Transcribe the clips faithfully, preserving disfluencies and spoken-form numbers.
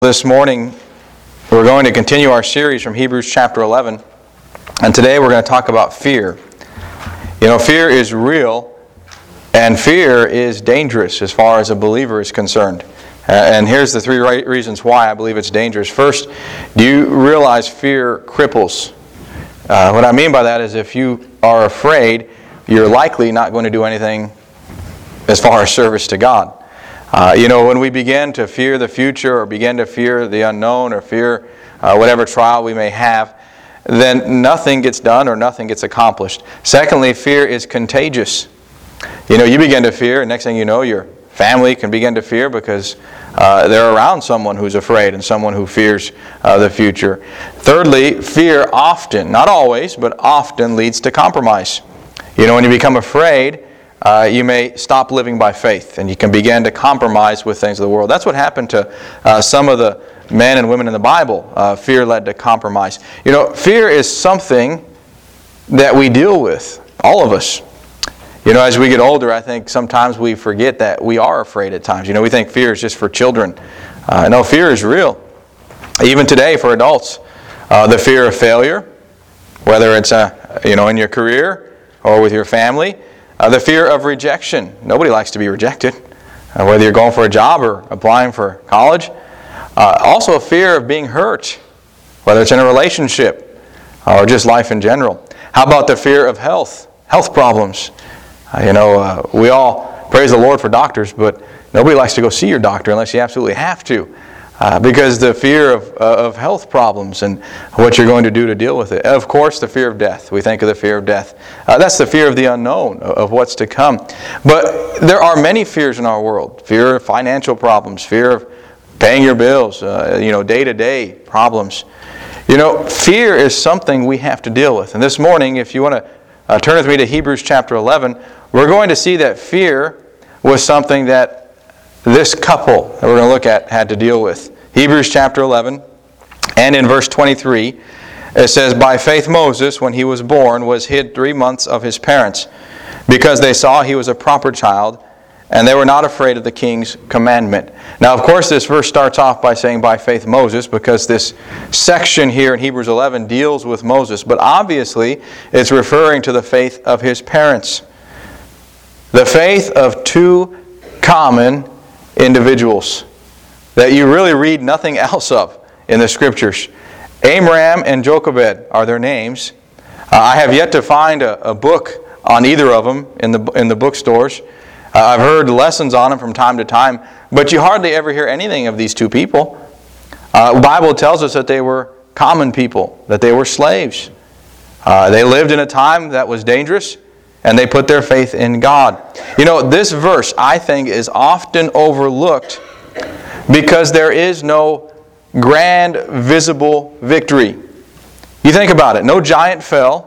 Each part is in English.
This morning, we're going to continue our series from Hebrews chapter eleven, and today we're going to talk about fear. You know, fear is real, and fear is dangerous as far as a believer is concerned. Uh, and here's the three right reasons why I believe it's dangerous. First, do you realize fear cripples? Uh, what I mean by that is if you are afraid, you're likely not going to do anything as far as service to God. Uh, you know, when we begin to fear the future or begin to fear the unknown or fear uh, whatever trial we may have, then nothing gets done or nothing gets accomplished. Secondly, fear is contagious. You know, you begin to fear, and next thing you know, your family can begin to fear because uh, they're around someone who's afraid and someone who fears uh, the future. Thirdly, fear often, not always, but often leads to compromise. You know, when you become afraid, Uh, you may stop living by faith, and you can begin to compromise with things of the world. That's what happened to uh, some of the men and women in the Bible. Uh, fear led to compromise. You know, fear is something that we deal with, all of us. You know, as we get older, I think sometimes we forget that we are afraid at times. You know, we think fear is just for children. Uh, no, fear is real. Even today for adults, uh, the fear of failure, whether it's uh, you know in your career or with your family. Uh, the fear of rejection. Nobody likes to be rejected, uh, whether you're going for a job or applying for college. Uh, also a fear of being hurt, whether it's in a relationship or just life in general. How about the fear of health, health problems? Uh, you know, uh, we all praise the Lord for doctors, but nobody likes to go see your doctor unless you absolutely have to. Uh, because the fear of, uh, of health problems and what you're going to do to deal with it. Of course, the fear of death. We think of the fear of death. Uh, that's the fear of the unknown, of, of what's to come. But there are many fears in our world. Fear of financial problems, fear of paying your bills, uh, you know, day-to-day problems. You know, fear is something we have to deal with. And this morning, if you want to uh, turn with me to Hebrews chapter eleven, we're going to see that fear was something that this couple that we're going to look at had to deal with. Hebrews chapter eleven, and in verse twenty-three, it says, "By faith Moses, when he was born, was hid three months of his parents, because they saw he was a proper child, and they were not afraid of the king's commandment." Now, of course, this verse starts off by saying, "By faith Moses," because this section here in Hebrews eleven deals with Moses. But obviously, it's referring to the faith of his parents. The faith of two common individuals that you really read nothing else of in the Scriptures. Amram and Jochebed are their names. Uh, I have yet to find a, a book on either of them in the in the bookstores. Uh, I've heard lessons on them from time to time, but you hardly ever hear anything of these two people. Uh, the Bible tells us that they were common people, that they were slaves. Uh, they lived in a time that was dangerous, and they put their faith in God. You know, this verse, I think, is often overlooked because there is no grand, visible victory. You think about it. No giant fell.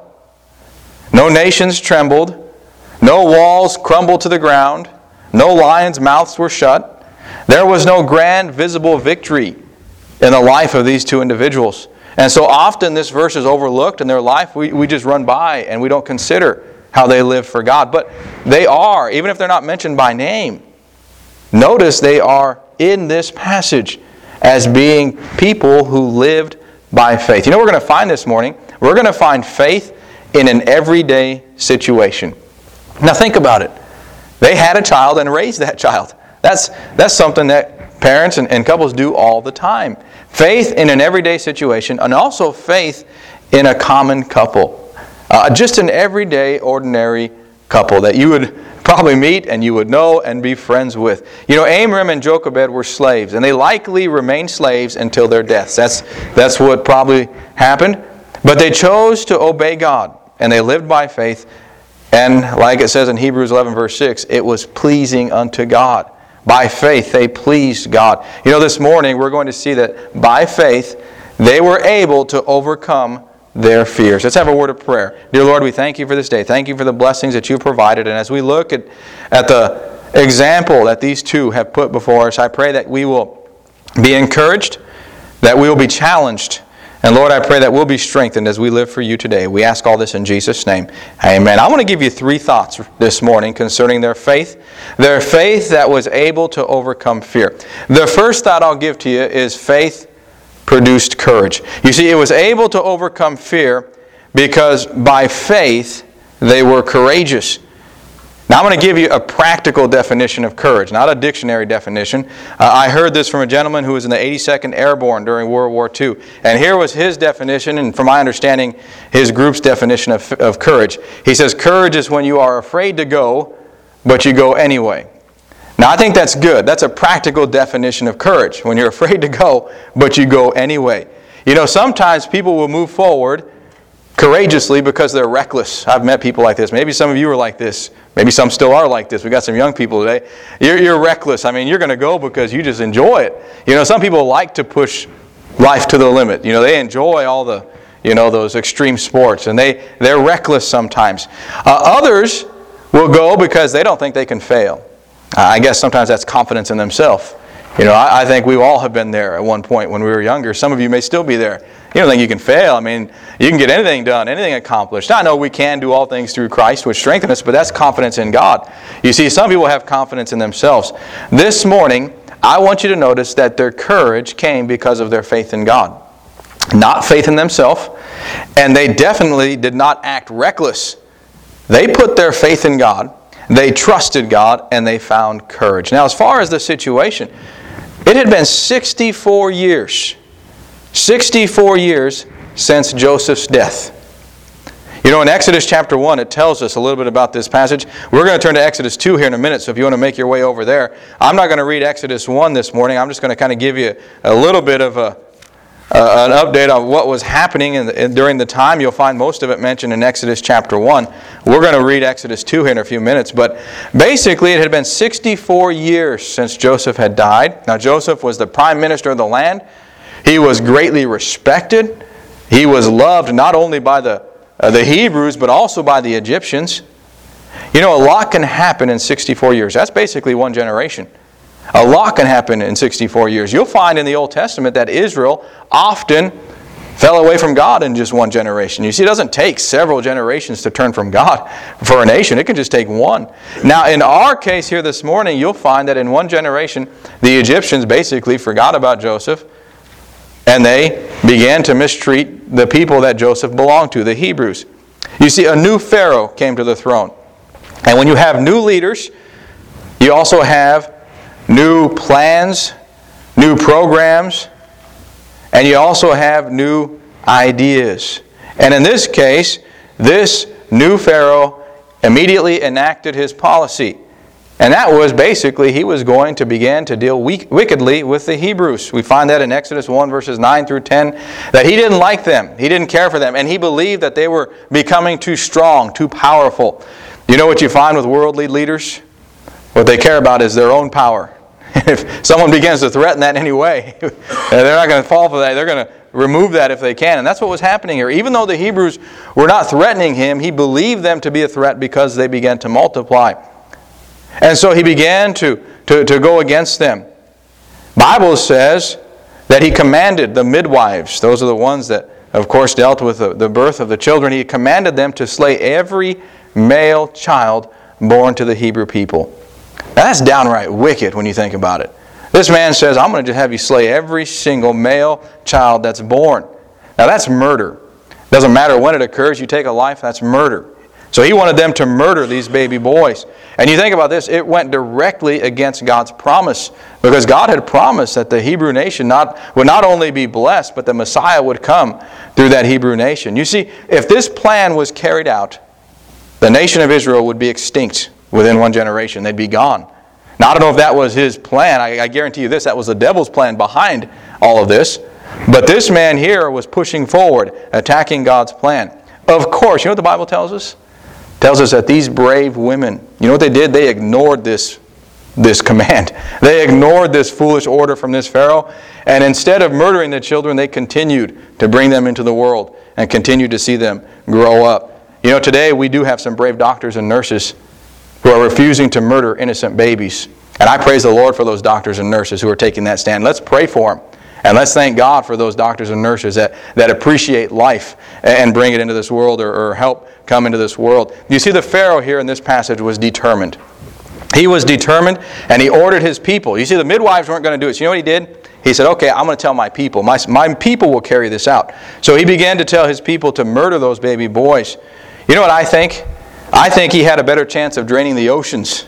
No nations trembled. No walls crumbled to the ground. No lions' mouths were shut. There was no grand, visible victory in the life of these two individuals. And so often this verse is overlooked in their life. We, we just run by and we don't consider how they live for God. But they are, even if they're not mentioned by name, notice they are in this passage as being people who lived by faith. You know what we're going to find this morning? We're going to find faith in an everyday situation. Now think about it. They had a child and raised that child. That's, that's something that parents and, and couples do all the time. Faith in an everyday situation, and also faith in a common couple. Uh, just an everyday, ordinary couple that you would probably meet and you would know and be friends with. You know, Amram and Jochebed were slaves, and they likely remained slaves until their deaths. That's, that's what probably happened. But they chose to obey God, and they lived by faith. And like it says in Hebrews eleven verse six, it was pleasing unto God. By faith, they pleased God. You know, this morning we're going to see that by faith, they were able to overcome their fears. Let's have a word of prayer. Dear Lord, we thank you for this day. Thank you for the blessings that you've provided. And as we look at, at the example that these two have put before us, I pray that we will be encouraged, that we will be challenged, And Lord, I pray that we'll be strengthened as we live for you today. We ask all this in Jesus' name. Amen. I want to give you three thoughts this morning concerning their faith. Their faith that was able to overcome fear. The first thought I'll give to you is faith produced courage. You see, it was able to overcome fear because by faith they were courageous. Now I'm going to give you a practical definition of courage, not a dictionary definition. Uh, I heard this from a gentleman who was in the eighty-second Airborne during World War Two. And here was his definition, and from my understanding, his group's definition of, of courage. He says, courage is when you are afraid to go, but you go anyway. Now I think that's good. That's a practical definition of courage. When you're afraid to go, but you go anyway. You know, sometimes people will move forward courageously because they're reckless. I've met people like this. Maybe some of you are like this. Maybe some still are like this. We've got some young people today. You're, you're reckless. I mean, you're going to go because you just enjoy it. You know, some people like to push life to the limit. You know, they enjoy all the, you know, those extreme sports. And they, they're reckless sometimes. Uh, others will go because they don't think they can fail. Uh, I guess sometimes that's confidence in themselves. You know, I, I think we all have been there at one point when we were younger. Some of you may still be there. You don't think you can fail. I mean, you can get anything done, anything accomplished. I know we can do all things through Christ, which strengthens us, but that's confidence in God. You see, some people have confidence in themselves. This morning, I want you to notice that their courage came because of their faith in God. Not faith in themselves, and they definitely did not act reckless. They put their faith in God, they trusted God, and they found courage. Now, as far as the situation, it had been sixty-four years. sixty-four years since Joseph's death. You know, in Exodus chapter one, it tells us a little bit about this passage. We're going to turn to Exodus two here in a minute, so if you want to make your way over there. I'm not going to read Exodus one this morning. I'm just going to kind of give you a little bit of a, uh, an update on what was happening in the, in, during the time. You'll find most of it mentioned in Exodus chapter one. We're going to read Exodus two here in a few minutes. But basically, it had been sixty-four years since Joseph had died. Now, Joseph was the prime minister of the land. He was greatly respected. He was loved not only by the, uh, the Hebrews, but also by the Egyptians. You know, a lot can happen in sixty-four years. That's basically one generation. A lot can happen in sixty-four years. You'll find in the Old Testament that Israel often fell away from God in just one generation. You see, it doesn't take several generations to turn from God for a nation. It can just take one. Now, in our case here this morning, you'll find that in one generation, the Egyptians basically forgot about Joseph, and they began to mistreat the people that Joseph belonged to, the Hebrews. You see, a new Pharaoh came to the throne. And when you have new leaders, you also have new plans, new programs, and you also have new ideas. And in this case, this new Pharaoh immediately enacted his policy. And that was basically, he was going to begin to deal weak, wickedly with the Hebrews. We find that in Exodus one, verses nine through ten, that he didn't like them. He didn't care for them. And he believed that they were becoming too strong, too powerful. You know what you find with worldly leaders? What they care about is their own power. If someone begins to threaten that in any way, they're not going to fall for that. They're going to remove that if they can. And that's what was happening here. Even though the Hebrews were not threatening him, he believed them to be a threat because they began to multiply. And so he began to, to, to go against them. Bible says that he commanded the midwives, those are the ones that, of course, dealt with the, the birth of the children, he commanded them to slay every male child born to the Hebrew people. Now that's downright wicked when you think about it. This man says, I'm going to have you slay every single male child that's born. Now that's murder. Doesn't matter when it occurs, you take a life, that's murder. So he wanted them to murder these baby boys. And you think about this, it went directly against God's promise. Because God had promised that the Hebrew nation not, would not only be blessed, but the Messiah would come through that Hebrew nation. You see, if this plan was carried out, the nation of Israel would be extinct within one generation. They'd be gone. Now, I don't know if that was his plan. I, I guarantee you this, that was the devil's plan behind all of this. But this man here was pushing forward, attacking God's plan. Of course, you know what the Bible tells us? It tells us that these brave women, you know what they did? They ignored this, this command. They ignored this foolish order from this Pharaoh. And instead of murdering the children, they continued to bring them into the world and continued to see them grow up. You know, today we do have some brave doctors and nurses who are refusing to murder innocent babies. And I praise the Lord for those doctors and nurses who are taking that stand. Let's pray for them. And let's thank God for those doctors and nurses that, that appreciate life and bring it into this world, or, or help come into this world. You see, the Pharaoh here in this passage was determined. He was determined, and he ordered his people. You see, the midwives weren't going to do it. So you know what he did? He said, okay, I'm going to tell my people. My, my people will carry this out. So he began to tell his people to murder those baby boys. You know what I think? I think he had a better chance of draining the oceans.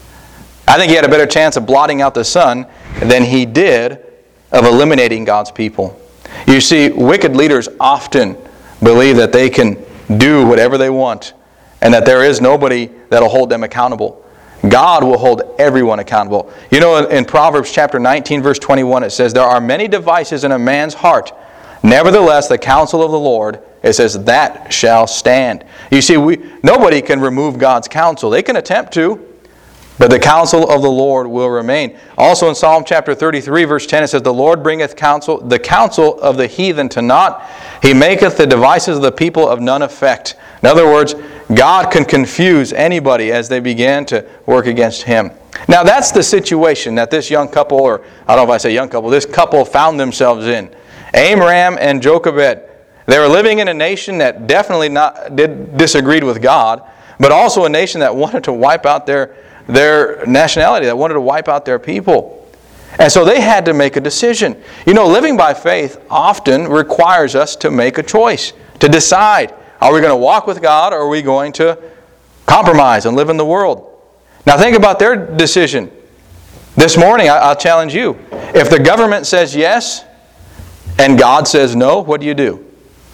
I think he had a better chance of blotting out the sun than he did of eliminating God's people. You see, wicked leaders often believe that they can do whatever they want and that there is nobody that will hold them accountable. God will hold everyone accountable. You know, in, in Proverbs chapter nineteen, verse twenty-one, it says, there are many devices in a man's heart. Nevertheless, the counsel of the Lord, it says, that shall stand. You see, we nobody can remove God's counsel. They can attempt to, but the counsel of the Lord will remain. Also in Psalm chapter thirty-three, verse ten, it says, the Lord bringeth counsel, the counsel of the heathen to naught. He maketh the devices of the people of none effect. In other words, God can confuse anybody as they begin to work against Him. Now that's the situation that this young couple, or I don't know if I say young couple, this couple found themselves in. Amram and Jochebed. They were living in a nation that definitely not did disagreed with God, but also a nation that wanted to wipe out their their nationality, that wanted to wipe out their people. And so they had to make a decision. You know, living by faith often requires us to make a choice, to decide, are we going to walk with God, or are we going to compromise and live in the world? Now think about their decision. This morning, I'll challenge you. If the government says yes, and God says no, what do you do?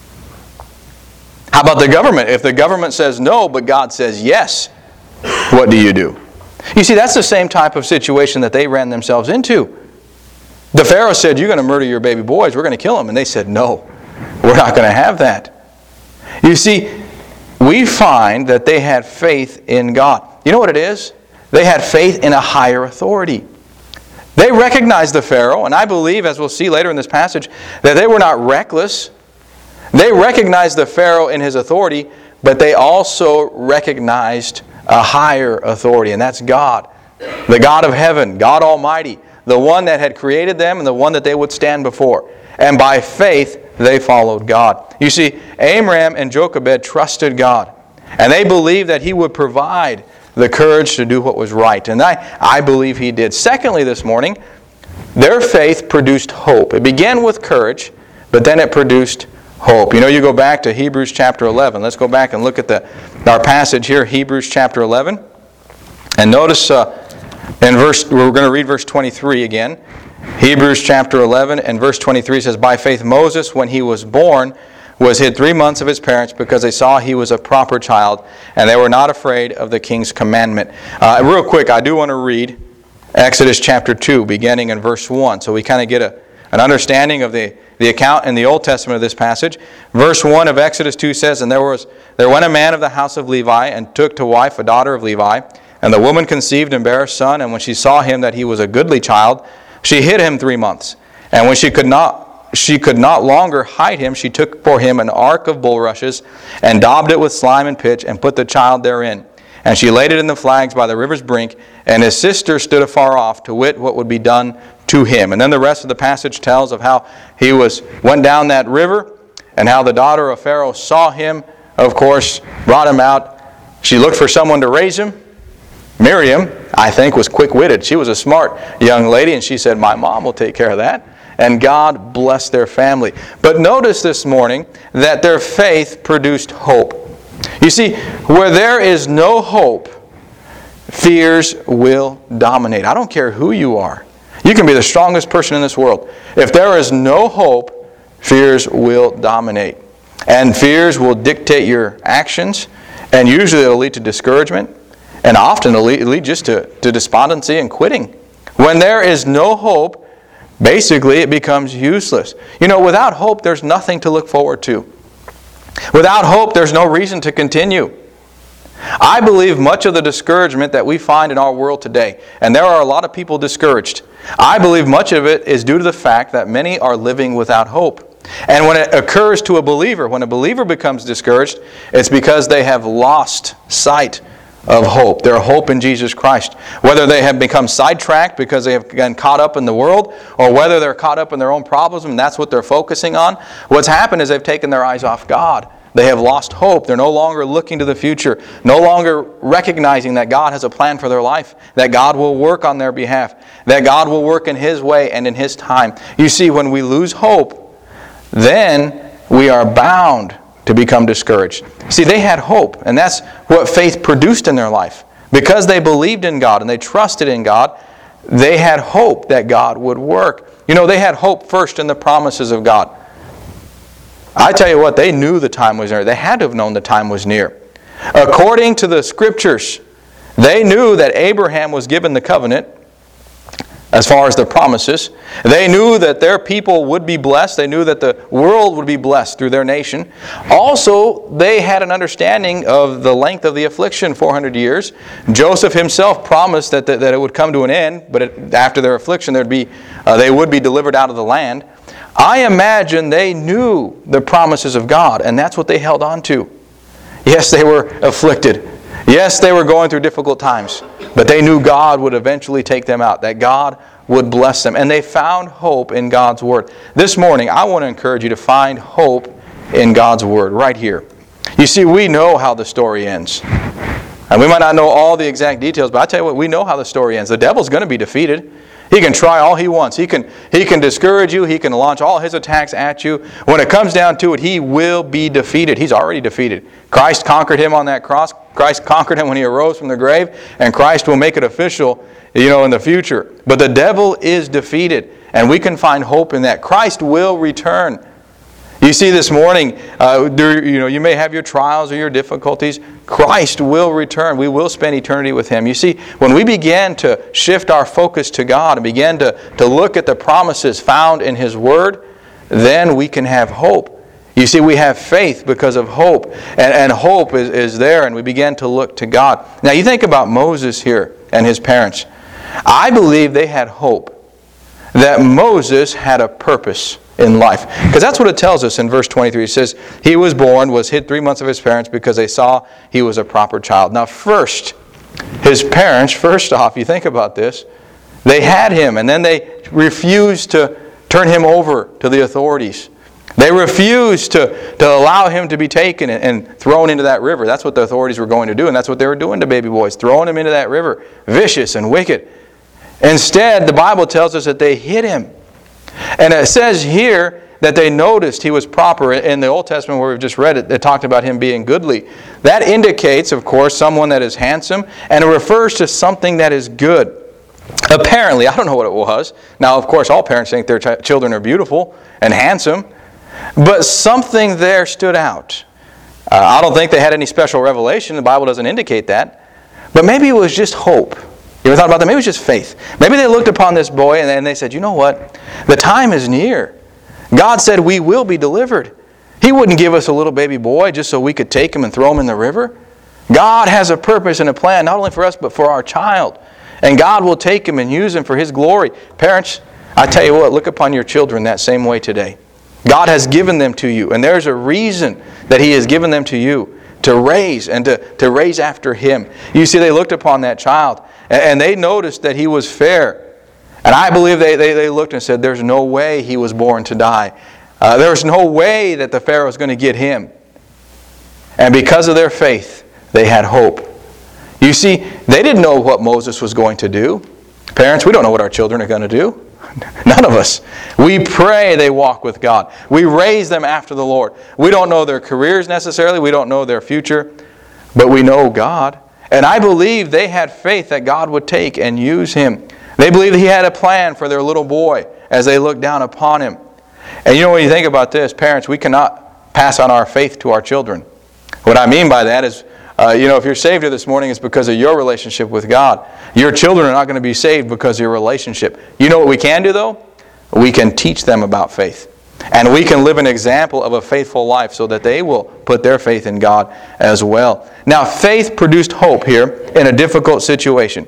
How about the government? If the government says no, but God says yes, what do you do? You see, that's the same type of situation that they ran themselves into. The Pharaoh said, you're going to murder your baby boys, we're going to kill them. And they said, no, we're not going to have that. You see, we find that they had faith in God. You know what it is? They had faith in a higher authority. They recognized the Pharaoh, and I believe, as we'll see later in this passage, that they were not reckless. They recognized the Pharaoh in his authority, but they also recognized a higher authority, and that's God. The God of heaven, God Almighty, the one that had created them and the one that they would stand before. And by faith, they followed God. You see, Amram and Jochebed trusted God, and they believed that He would provide the courage to do what was right. And I, I believe He did. Secondly, this morning, their faith produced hope. It began with courage, but then it produced hope. You know, you go back to Hebrews chapter eleven. Let's go back and look at the our passage here, Hebrews chapter eleven. And notice uh, in verse, we're going to read verse twenty-three again. Hebrews chapter eleven and verse twenty-three says, by faith Moses, when he was born, was hid three months of his parents because they saw he was a proper child, and they were not afraid of the king's commandment. Uh, real quick, I do want to read Exodus chapter two, beginning in verse one, so we kind of get a, an understanding of the, the account in the Old Testament of this passage. Verse one of Exodus two says, and there was there went a man of the house of Levi, and took to wife a daughter of Levi, and the woman conceived and bare a son, and when she saw him that he was a goodly child, she hid him three months. And when she could not she could not longer hide him, she took for him an ark of bulrushes, and daubed it with slime and pitch, and put the child therein. And she laid it in the flags by the river's brink, and his sister stood afar off to wit what would be done to him. And then the rest of the passage tells of how he was went down that river, and how the daughter of Pharaoh saw him, of course, brought him out. She looked for someone to raise him. Miriam, I think, was quick-witted. She was a smart young lady, and she said, my mom will take care of that. And God blessed their family. But notice this morning that their faith produced hope. You see, where there is no hope, fears will dominate. I don't care who you are. You can be the strongest person in this world. If there is no hope, fears will dominate. And fears will dictate your actions, and usually it'll lead to discouragement, and often it'll lead, lead just to, to despondency and quitting. When there is no hope, basically it becomes useless. You know, without hope, there's nothing to look forward to. Without hope, there's no reason to continue. I believe much of the discouragement that we find in our world today, and there are a lot of people discouraged, I believe much of it is due to the fact that many are living without hope. And when it occurs to a believer, when a believer becomes discouraged, it's because they have lost sight of hope. Their hope in Jesus Christ. Whether they have become sidetracked because they have gotten caught up in the world, or whether they're caught up in their own problems and that's what they're focusing on, what's happened is they've taken their eyes off God. They have lost hope. They're no longer looking to the future, no longer recognizing that God has a plan for their life, that God will work on their behalf, that God will work in His way and in His time. You see, when we lose hope, then we are bound to become discouraged. See, they had hope, and that's what faith produced in their life. Because they believed in God and they trusted in God, they had hope that God would work. You know, they had hope first in the promises of God. I tell you what, they knew the time was near. They had to have known the time was near. According to the Scriptures, they knew that Abraham was given the covenant as far as the promises. They knew that their people would be blessed. They knew that the world would be blessed through their nation. Also, they had an understanding of the length of the affliction, four hundred years. Joseph himself promised that, that, that it would come to an end, but it, after their affliction there'd be, uh, they would be delivered out of the land. I imagine they knew the promises of God, and that's what they held on to. Yes, they were afflicted. Yes, they were going through difficult times, but they knew God would eventually take them out, that God would bless them, and they found hope in God's Word. This morning, I want to encourage you to find hope in God's Word right here. You see, we know how the story ends. And we might not know all the exact details, but I tell you what, we know how the story ends. The devil's going to be defeated. He can try all he wants. He can, he can discourage you. He can launch all his attacks at you. When it comes down to it, he will be defeated. He's already defeated. Christ conquered him on that cross. Christ conquered him when he arose from the grave. And Christ will make it official, you know, in the future. But the devil is defeated. And we can find hope in that. Christ will return. You see, this morning, uh, there, you know, you may have your trials or your difficulties. Christ will return. We will spend eternity with Him. You see, when we begin to shift our focus to God and begin to, to look at the promises found in His Word, then we can have hope. You see, we have faith because of hope. And, and hope is, is there, and we begin to look to God. Now, you think about Moses here and his parents. I believe they had hope that Moses had a purpose in life. Because that's what it tells us in verse twenty-three. It says, he was born, was hid three months of his parents because they saw he was a proper child. Now first, his parents, first off, you think about this, they had him and then they refused to turn him over to the authorities. They refused to, to allow him to be taken and, and thrown into that river. That's what the authorities were going to do, and that's what they were doing to baby boys, throwing him into that river, vicious and wicked. Instead, the Bible tells us that they hid him. And it says here that they noticed he was proper. In the Old Testament where we've just read it, it talked about him being goodly. That indicates, of course, someone that is handsome, and it refers to something that is good. Apparently, I don't know what it was. Now, of course, all parents think their ch- children are beautiful and handsome, but something there stood out. Uh, I don't think they had any special revelation. The Bible doesn't indicate that. But maybe it was just hope. You ever thought about that? Maybe it was just faith. Maybe they looked upon this boy and they said, you know what? The time is near. God said we will be delivered. He wouldn't give us a little baby boy just so we could take him and throw him in the river. God has a purpose and a plan, not only for us, but for our child. And God will take him and use him for His glory. Parents, I tell you what, look upon your children that same way today. God has given them to you, and there's a reason that He has given them to you, to raise and to, to raise after Him. You see, they looked upon that child, and they noticed that he was fair. And I believe they, they, they looked and said, there's no way he was born to die. Uh, there's no way that the Pharaoh is going to get him. And because of their faith, they had hope. You see, they didn't know what Moses was going to do. Parents, we don't know what our children are going to do. None of us. We pray they walk with God. We raise them after the Lord. We don't know their careers necessarily. We don't know their future. But we know God. And I believe they had faith that God would take and use him. They believed He had a plan for their little boy as they looked down upon him. And you know, when you think about this, parents, we cannot pass on our faith to our children. What I mean by that is, uh, you know, if you're saved here this morning, it's because of your relationship with God. Your children are not going to be saved because of your relationship. You know what we can do, though? We can teach them about faith. And we can live an example of a faithful life so that they will put their faith in God as well. Now, faith produced hope here in a difficult situation.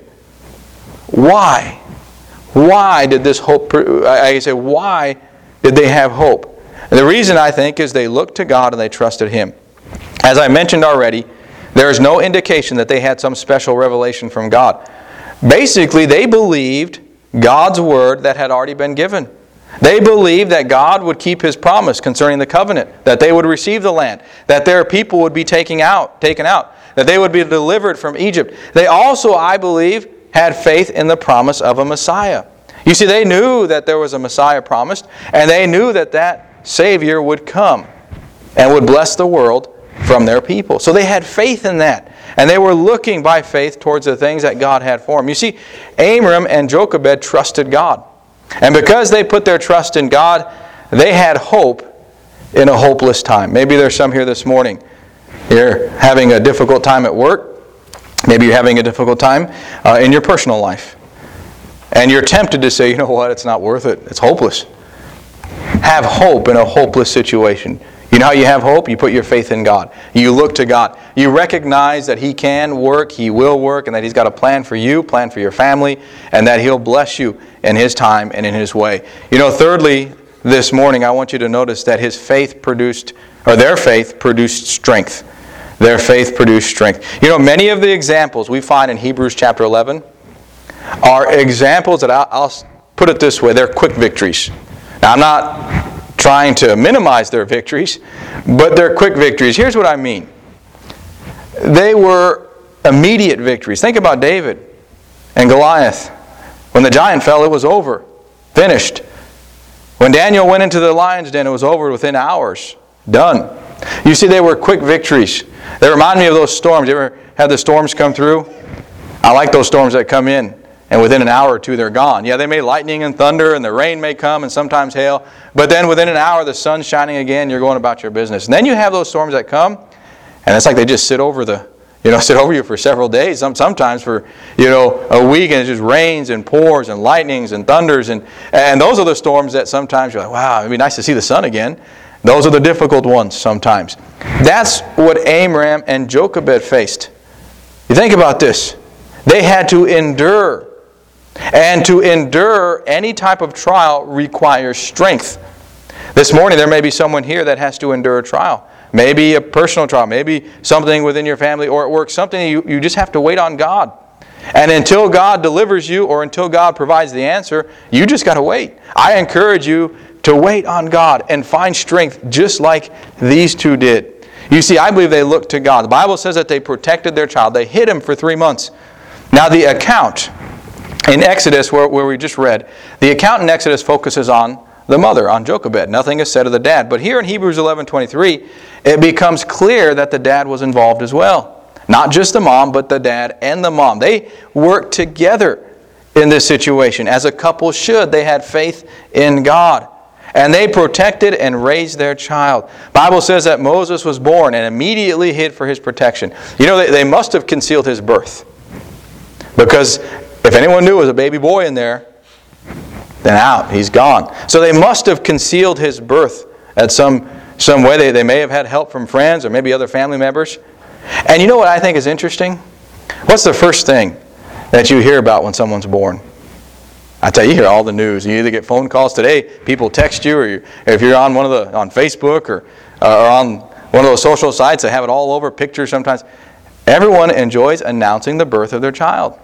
Why? Why did this hope, I say, why did they have hope? And the reason, I think, is they looked to God and they trusted Him. As I mentioned already, There is no indication that they had some special revelation from God. Basically, they believed God's word that had already been given. They believed that God would keep His promise concerning the covenant, that they would receive the land, that their people would be taken out, taken out, that they would be delivered from Egypt. They also, I believe, had faith in the promise of a Messiah. You see, they knew that there was a Messiah promised, and they knew that that Savior would come and would bless the world from their people. So they had faith in that. And they were looking by faith towards the things that God had for them. You see, Amram and Jochebed trusted God. And because they put their trust in God, they had hope in a hopeless time. Maybe there's some here this morning. You're having a difficult time at work. Maybe you're having a difficult time uh, in your personal life. And you're tempted to say, you know what, it's not worth it. It's hopeless. Have hope in a hopeless situation. You know how you have hope? You put your faith in God. You look to God. You recognize that He can work, He will work, and that He's got a plan for you, plan for your family, and that He'll bless you in His time and in His way. You know, thirdly, this morning I want you to notice that his faith produced, or their faith produced strength. Their faith produced strength. You know, many of the examples we find in Hebrews chapter eleven are examples that I'll, I'll put it this way, they're quick victories. Now, I'm not trying to minimize their victories, but they're quick victories. Here's what I mean. They were immediate victories. Think about David and Goliath. When the giant fell, it was over. Finished. When Daniel went into the lion's den, it was over within hours. Done. You see, they were quick victories. They remind me of those storms. You ever had the storms come through? I like those storms that come in, and within an hour or two they're gone. Yeah, they may lightning and thunder, and the rain may come, and sometimes hail. But then within an hour, the sun's shining again, you're going about your business. And then you have those storms that come, and it's like they just sit over the, you know, sit over you for several days. Some, sometimes for, you know, a week, and it just rains and pours and lightnings and thunders. And, and those are the storms that sometimes you're like, wow, it'd be nice to see the sun again. Those are the difficult ones sometimes. That's what Amram and Jochebed faced. You think about this. They had to endure. And to endure any type of trial requires strength. This morning there may be someone here that has to endure a trial. Maybe a personal trial. Maybe something within your family or at work. Something you, you just have to wait on God. And until God delivers you or until God provides the answer, you just got to wait. I encourage you to wait on God and find strength just like these two did. You see, I believe they looked to God. The Bible says that they protected their child. They hid him for three months. Now the account in Exodus, where, where we just read, the account in Exodus focuses on the mother, on Jochebed. Nothing is said of the dad. But here in Hebrews eleven twenty-three, it becomes clear that the dad was involved as well. Not just the mom, but the dad and the mom. They worked together in this situation. As a couple should. They had faith in God. And they protected and raised their child. The Bible says that Moses was born and immediately hid for his protection. You know, they, they must have concealed his birth. Because if anyone knew there was a baby boy in there, then out, he's gone. So they must have concealed his birth at some, some way. They, they may have had help from friends or maybe other family members. And you know what I think is interesting? What's the first thing that you hear about when someone's born? I tell you, you hear all the news. You either get phone calls today, people text you, or you, if you're on one of the on Facebook or, uh, or on one of those social sites that have it all over, pictures sometimes. Everyone enjoys announcing the birth of their child.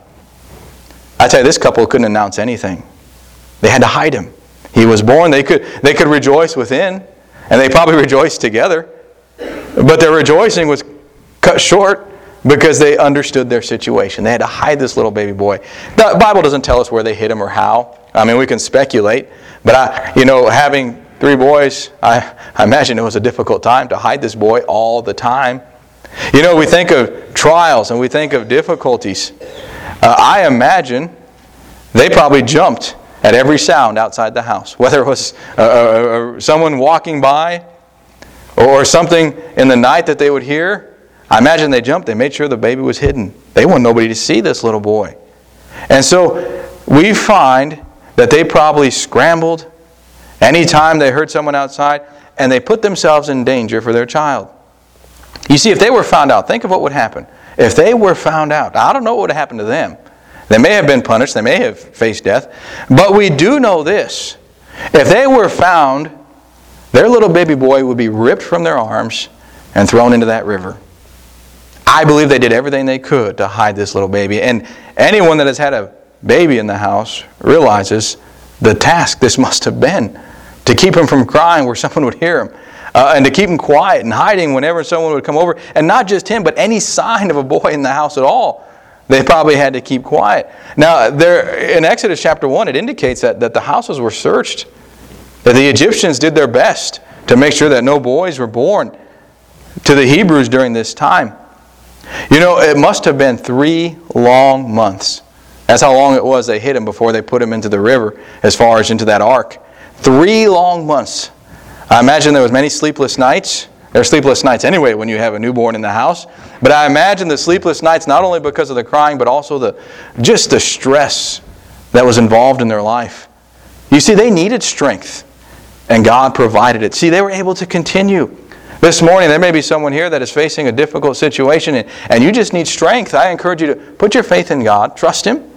I tell you, this couple couldn't announce anything. They had to hide him. He was born. They could they could rejoice within, and they probably rejoiced together. But their rejoicing was cut short because they understood their situation. They had to hide this little baby boy. The Bible doesn't tell us where they hid him or how. I mean, we can speculate. But, I, you know, having three boys, I, I imagine it was a difficult time to hide this boy all the time. You know, we think of trials and we think of difficulties. Uh, I imagine they probably jumped at every sound outside the house. Whether it was uh, uh, someone walking by or something in the night that they would hear. I imagine they jumped. They made sure the baby was hidden. They wanted nobody to see this little boy. And so we find that they probably scrambled anytime they heard someone outside, and they put themselves in danger for their child. You see, if they were found out, think of what would happen. If they were found out, I don't know what would happen to them. They may have been punished. They may have faced death. But we do know this. If they were found, their little baby boy would be ripped from their arms and thrown into that river. I believe they did everything they could to hide this little baby. And anyone that has had a baby in the house realizes the task this must have been to keep him from crying where someone would hear him. Uh, and to keep him quiet and hiding whenever someone would come over. And not just him, but any sign of a boy in the house at all. They probably had to keep quiet. Now, there in Exodus chapter one, it indicates that, that the houses were searched. That the Egyptians did their best to make sure that no boys were born to the Hebrews during this time. You know, it must have been three long months. That's how long it was they hid him before they put him into the river, as far as into that ark. Three long months. I imagine there was many sleepless nights. There are sleepless nights anyway when you have a newborn in the house. But I imagine the sleepless nights not only because of the crying, but also the just the stress that was involved in their life. You see, they needed strength, and God provided it. See, they were able to continue. This morning, there may be someone here that is facing a difficult situation, and, and you just need strength. I encourage you to put your faith in God. Trust Him.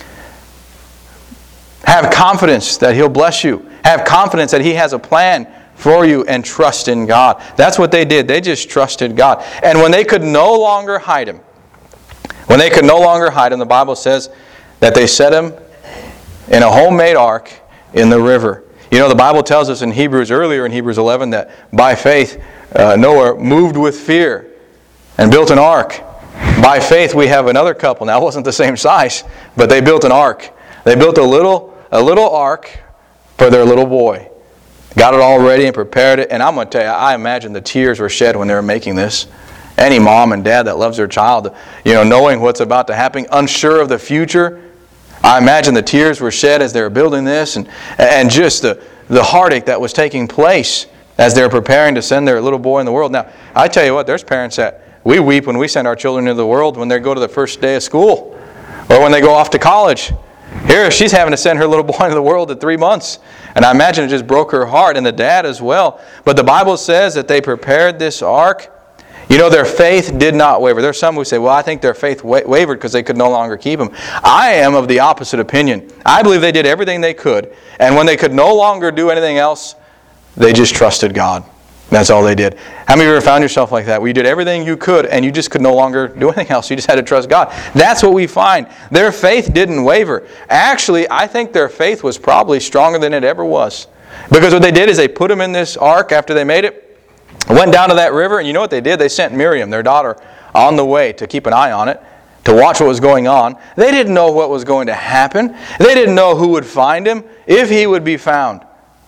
Have confidence that He'll bless you. Have confidence that He has a plan for you, and trust in God. That's what they did. They just trusted God. And when they could no longer hide Him, when they could no longer hide Him, the Bible says that they set Him in a homemade ark in the river. You know, the Bible tells us in Hebrews, earlier in Hebrews eleven, that by faith uh, Noah moved with fear and built an ark. By faith we have another couple. Now, it wasn't the same size, but they built an ark. They built a little, a little ark for their little boy. Got it all ready and prepared it. And I'm going to tell you, I imagine the tears were shed when they were making this. Any mom and dad that loves their child, you know, knowing what's about to happen, unsure of the future, I imagine the tears were shed as they were building this, and, and just the, the heartache that was taking place as they were preparing to send their little boy in the world. Now, I tell you what, there's parents that we weep when we send our children into the world when they go to the first day of school or when they go off to college. Here, she's having to send her little boy into the world at three months. And I imagine it just broke her heart, and the dad as well. But the Bible says that they prepared this ark. You know, their faith did not waver. There's some who say, well, I think their faith wa- wavered because they could no longer keep him. I am of the opposite opinion. I believe they did everything they could. And when they could no longer do anything else, they just trusted God. That's all they did. How many of you ever found yourself like that? Where you did everything you could and you just could no longer do anything else. You just had to trust God. That's what we find. Their faith didn't waver. Actually, I think their faith was probably stronger than it ever was. Because what they did is they put him in this ark after they made it, went down to that river, and you know what they did? They sent Miriam, their daughter, on the way to keep an eye on it, to watch what was going on. They didn't know what was going to happen. They didn't know who would find him, if he would be found.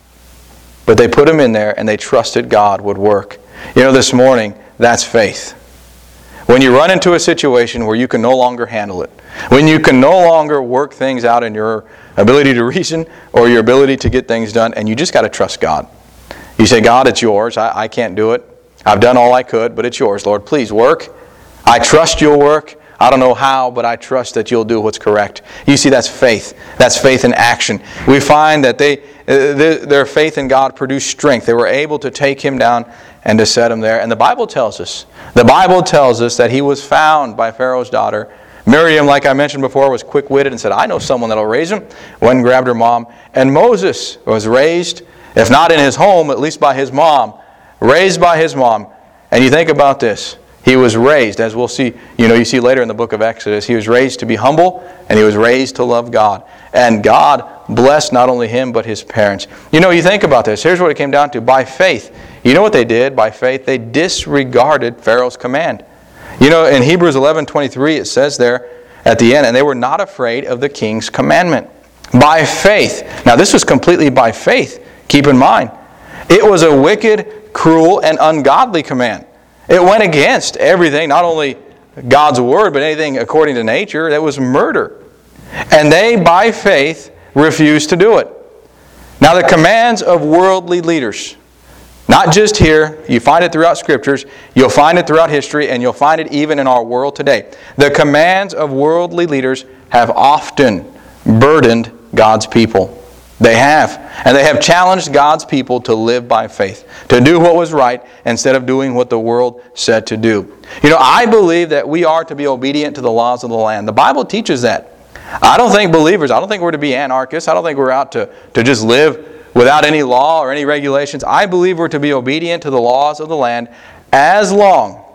But they put him in there, and they trusted God would work. You know, this morning, that's faith. When you run into a situation where you can no longer handle it, when you can no longer work things out in your ability to reason or your ability to get things done, and you just got to trust God. You say, God, it's yours. I, I can't do it. I've done all I could, but it's yours, Lord. Please work. I trust you'll work. I don't know how, but I trust that you'll do what's correct. You see, that's faith. That's faith in action. We find that they, their faith in God produced strength. They were able to take him down and to set him there. And the Bible tells us, the Bible tells us that he was found by Pharaoh's daughter. Miriam, like I mentioned before, was quick-witted and said, I know someone that'll raise him. Went and grabbed her mom. And Moses was raised, if not in his home, at least by his mom. Raised by his mom. And you think about this. He was raised, as we'll see, you know, you see later in the book of Exodus, he was raised to be humble, and he was raised to love God. And God blessed not only him, but his parents. You know, you think about this. Here's what it came down to. By faith, you know what they did? By faith, they disregarded Pharaoh's command. You know, in Hebrews eleven twenty-three, it says there at the end, and they were not afraid of the king's commandment. By faith. Now, this was completely by faith, keep in mind. It was a wicked, cruel, and ungodly command. It went against everything, not only God's word, but anything according to nature. That was murder. And they, by faith, refused to do it. Now, the commands of worldly leaders, not just here, you find it throughout Scriptures, you'll find it throughout history, and you'll find it even in our world today. The commands of worldly leaders have often burdened God's people. They have. And they have challenged God's people to live by faith. To do what was right instead of doing what the world said to do. You know, I believe that we are to be obedient to the laws of the land. The Bible teaches that. I don't think believers, I don't think we're to be anarchists. I don't think we're out to, to just live without any law or any regulations. I believe we're to be obedient to the laws of the land as long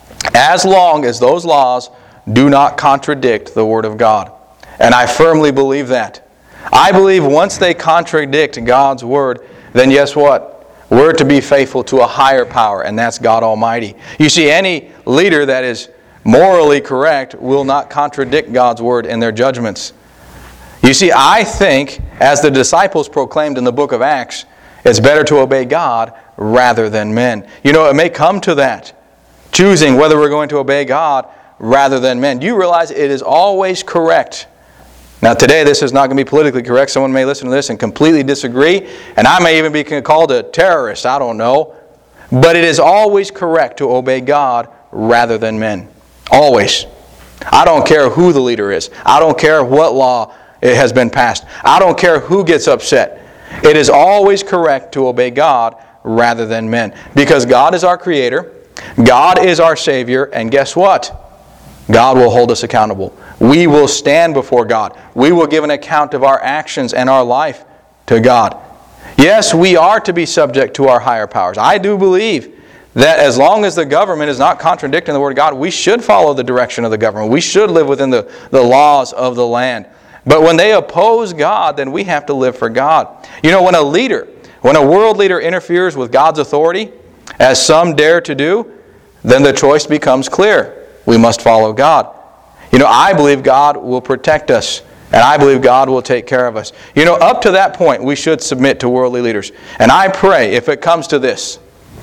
as long as those laws do not contradict the Word of God. And I firmly believe that. I believe once they contradict God's Word, then guess what? We're to be faithful to a higher power, and that's God Almighty. You see, any leader that is morally correct will not contradict God's Word in their judgments. You see, I think, as the disciples proclaimed in the book of Acts, it's better to obey God rather than men. You know, it may come to that, choosing whether we're going to obey God rather than men. Do you realize it is always correct? Now today this is not going to be politically correct. Someone may listen to this and completely disagree, and I may even be called a terrorist, I don't know. But it is always correct to obey God rather than men. Always. I don't care who the leader is. I don't care what law it has been passed. I don't care who gets upset. It is always correct to obey God rather than men. Because God is our Creator. God is our Savior. And guess what? God will hold us accountable. We will stand before God. We will give an account of our actions and our life to God. Yes, we are to be subject to our higher powers. I do believe that as long as the government is not contradicting the Word of God, we should follow the direction of the government. We should live within the, the laws of the land. But when they oppose God, then we have to live for God. You know, when a leader, when a world leader interferes with God's authority, as some dare to do, then the choice becomes clear. We must follow God. You know, I believe God will protect us, and I believe God will take care of us. You know, up to that point, we should submit to worldly leaders. And I pray, if it comes to this,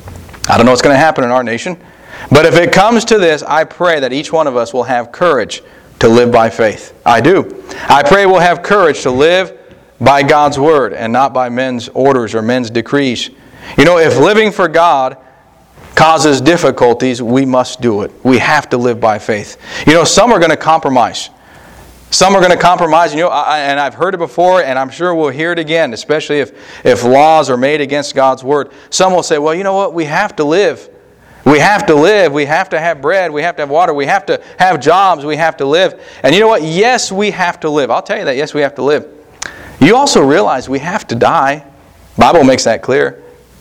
I don't know what's going to happen in our nation, but if it comes to this, I pray that each one of us will have courage to live by faith. I do. I pray we'll have courage to live by God's Word and not by men's orders or men's decrees. You know, if living for God causes difficulties, we must do it. We have to live by faith. You know, some are going to compromise. Some are going to compromise, and, you know, I, and I've heard it before, and I'm sure we'll hear it again, especially if, if laws are made against God's Word. Some will say, well, you know what, we have to live. We have to live. We have to have bread. We have to have water. We have to have jobs. We have to live. And you know what? Yes, we have to live. I'll tell you that. Yes, we have to live. You also realize we have to die. The Bible makes that clear.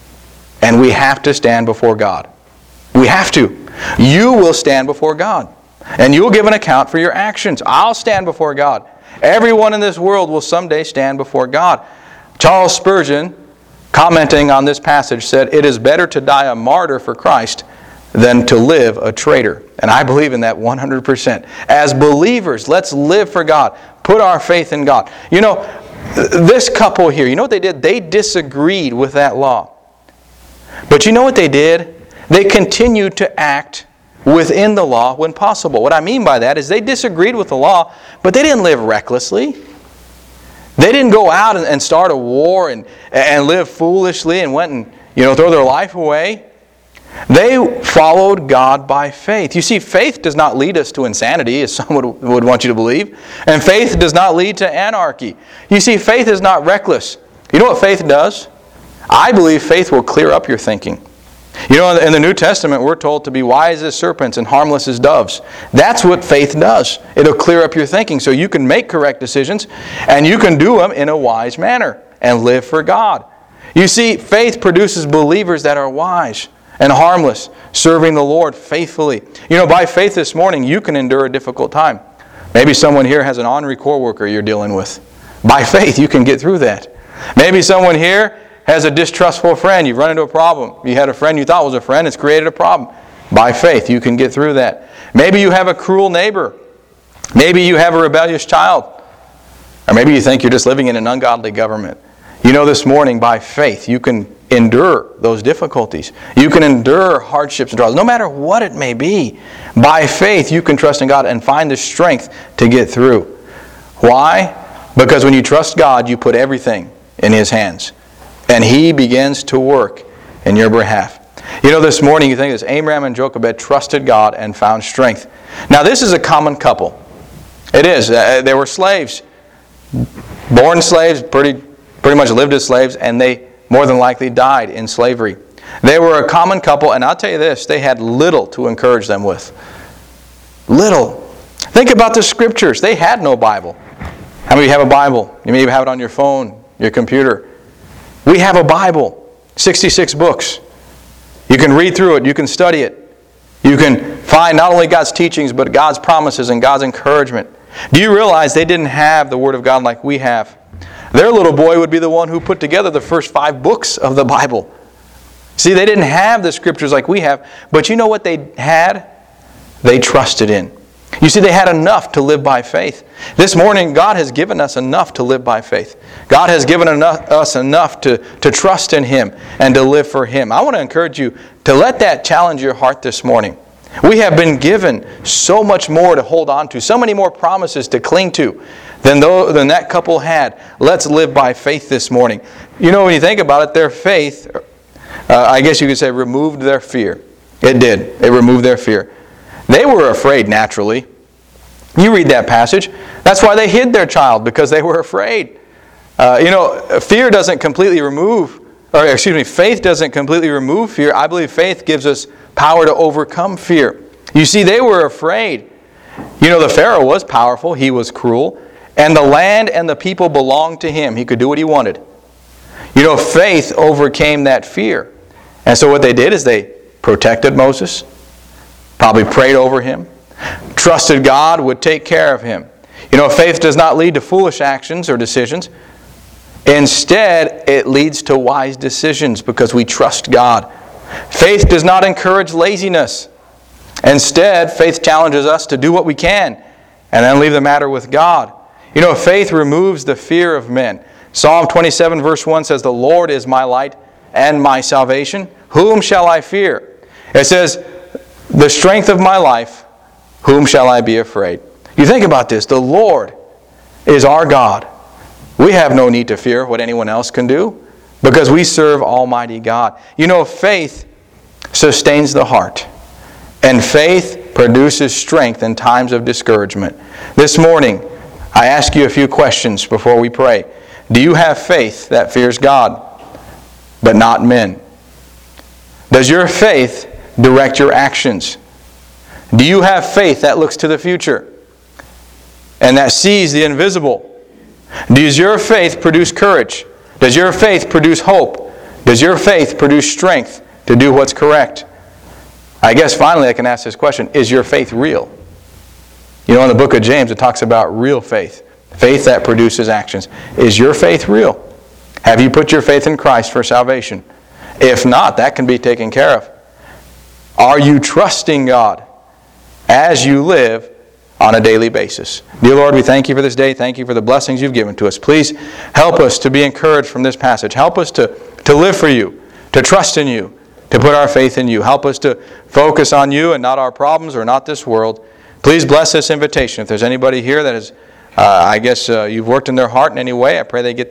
And we have to stand before God. We have to. You will stand before God. And you will give an account for your actions. I'll stand before God. Everyone in this world will someday stand before God. Charles Spurgeon, commenting on this passage, said, "It is better to die a martyr for Christ than to live a traitor." And I believe in that one hundred percent. As believers, let's live for God. Put our faith in God. You know, this couple here, you know what they did? They disagreed with that law. But you know what they did? They continued to act within the law when possible. What I mean by that is they disagreed with the law, but they didn't live recklessly. They didn't go out and, and start a war and, and live foolishly and went and, you know, throw their life away. They followed God by faith. You see, faith does not lead us to insanity, as some would, would want you to believe. And faith does not lead to anarchy. You see, faith is not reckless. You know what faith does? I believe faith will clear up your thinking. You know, in the New Testament, we're told to be wise as serpents and harmless as doves. That's what faith does. It'll clear up your thinking so you can make correct decisions and you can do them in a wise manner and live for God. You see, faith produces believers that are wise and harmless, serving the Lord faithfully. You know, by faith this morning, you can endure a difficult time. Maybe someone here has an ornery coworker you're dealing with. By faith, you can get through that. Maybe someone here has a distrustful friend. You've run into a problem. You had a friend you thought was a friend. It's created a problem. By faith, you can get through that. Maybe you have a cruel neighbor. Maybe you have a rebellious child. Or maybe you think you're just living in an ungodly government. You know, this morning, by faith, you can endure those difficulties. You can endure hardships and trials. No matter what it may be, by faith, you can trust in God and find the strength to get through. Why? Because when you trust God, you put everything in His hands. And He begins to work in your behalf. You know, this morning you think this, Amram and Jochebed trusted God and found strength. Now this is a common couple. It is. Uh, they were slaves. Born slaves, pretty, pretty much lived as slaves, and they more than likely died in slavery. They were a common couple, and I'll tell you this, they had little to encourage them with. Little. Think about the Scriptures. They had no Bible. How many of you have a Bible? You may even have it on your phone, your computer. We have a Bible, sixty-six books. You can read through it. You can study it. You can find not only God's teachings, but God's promises and God's encouragement. Do you realize they didn't have the Word of God like we have? Their little boy would be the one who put together the first five books of the Bible. See, they didn't have the Scriptures like we have, but you know what they had? They trusted in. You see, they had enough to live by faith. This morning, God has given us enough to live by faith. God has given enough, us enough to, to trust in Him and to live for Him. I want to encourage you to let that challenge your heart this morning. We have been given so much more to hold on to, so many more promises to cling to than, though, than that couple had. Let's live by faith this morning. You know, when you think about it, their faith, uh, I guess you could say, removed their fear. It did. It removed their fear. They were afraid naturally. You read that passage. That's why they hid their child, because they were afraid. Uh, you know, fear doesn't completely remove, or excuse me, faith doesn't completely remove fear. I believe faith gives us power to overcome fear. You see, they were afraid. You know, the Pharaoh was powerful. He was cruel. And the land and the people belonged to him. He could do what he wanted. You know, faith overcame that fear. And so what they did is they protected Moses, probably prayed over him, trusted God would take care of him. You know, faith does not lead to foolish actions or decisions. Instead, it leads to wise decisions because we trust God. Faith does not encourage laziness. Instead, faith challenges us to do what we can and then leave the matter with God. You know, faith removes the fear of men. Psalm twenty-seven verse one says, "The Lord is my light and my salvation. Whom shall I fear?" It says, "The strength of my life, whom shall I be afraid?" You think about this. The Lord is our God. We have no need to fear what anyone else can do because we serve Almighty God. You know, faith sustains the heart. And faith produces strength in times of discouragement. This morning, I ask you a few questions before we pray. Do you have faith that fears God, but not men? Does your faith direct your actions? Do you have faith that looks to the future and that sees the invisible? Does your faith produce courage? Does your faith produce hope? Does your faith produce strength to do what's correct? I guess finally I can ask this question, is your faith real? You know, in the book of James it talks about real faith, faith that produces actions. Is your faith real? Have you put your faith in Christ for salvation? If not, that can be taken care of. Are you trusting God as you live on a daily basis? Dear Lord, we thank you for this day. Thank you for the blessings you've given to us. Please help us to be encouraged from this passage. Help us to, to live for you, to trust in you, to put our faith in you. Help us to focus on you and not our problems or not this world. Please bless this invitation. If there's anybody here that is, uh, I guess uh, you've worked in their heart in any way, I pray they get that